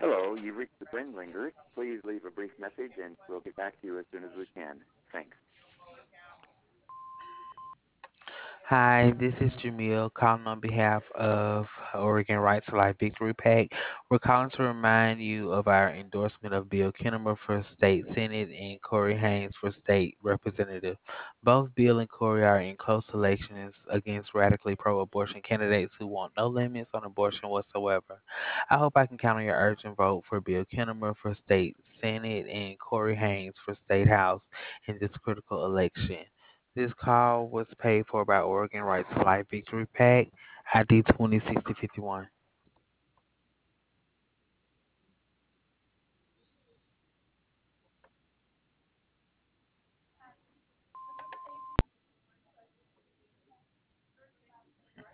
Hello, you've reached the Twin Lingers. Please leave a brief message and we'll get back to you as soon as we can. Thanks. Hi, this is Jamil calling on behalf of Oregon Right to Life Victory PAC. We're calling to remind you of our endorsement of Bill Kinnemer for State Senate and Corey Haynes for State Representative. Both Bill and Corey are in close elections against radically pro abortion candidates who want no limits on abortion whatsoever. I hope I can count on your urgent vote for Bill Kinnemer for State Senate and Corey Haynes for State House in this critical election. This call was paid for by Oregon Right to Life Victory PAC, ID 206051.